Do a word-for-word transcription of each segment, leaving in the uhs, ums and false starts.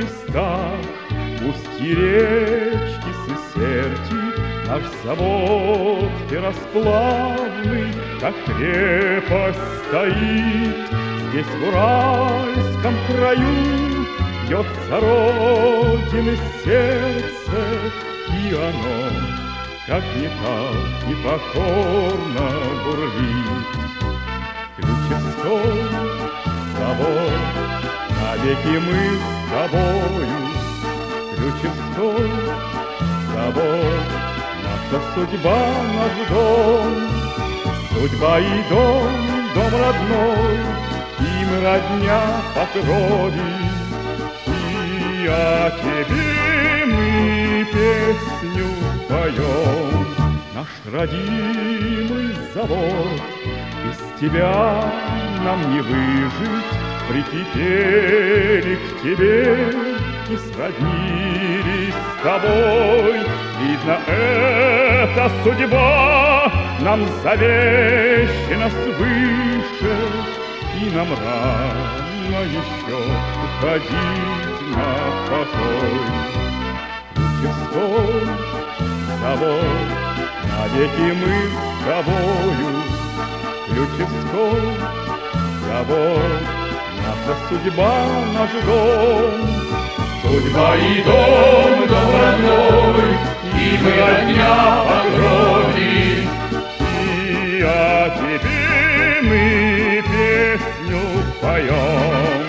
местах, устье речки Сысерти, наш завод ферросплавный, как крепость стоит. Здесь, в Уральском краю, бьется Родины сердце, и оно, как никак, непокорно бурлит. Ключевской завод, навеки мы с тобою. Ключевской завод, наша судьба, наш дом. Судьба и дом, дом родной, им родня по крови. И о тебе мы песню поем. Наш родимый завод, без тебя нам не выжить. Прикипели к тебе и сроднились с тобой. Видно, эта судьба нам завещена свыше, и нам рано еще уходить на покой. Ключевской завод, навеки мы с тобою. Ключевской завод, наша судьба, наш дом. Судьба и дом, дом родной, и мы родня по крови. И о тебе мы песню поем.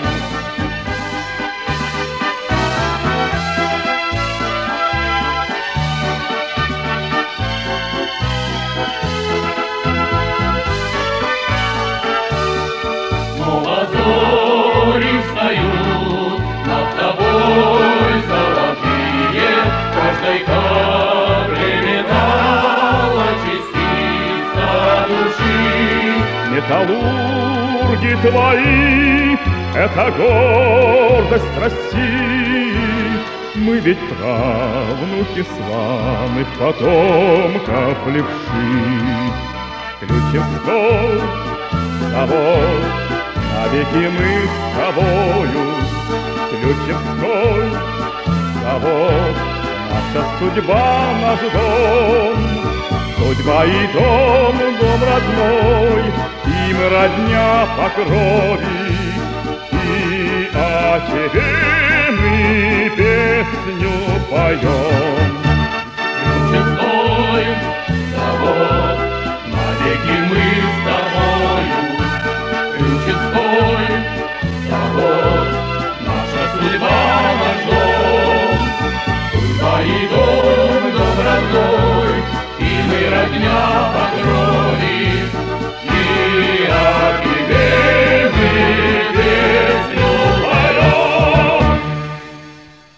Снова зори встают над тобой золотые, каждой капле металла частица души. Металлурги твои — это гордость России. Мы ведь правнуки славных потомков левши. Ключевской завод, навеки мы с тобою. Ключевской завод, наша судьба, наш дом. Судьба и дом, дом родной, им родня по крови. И о тебе мы песню поем.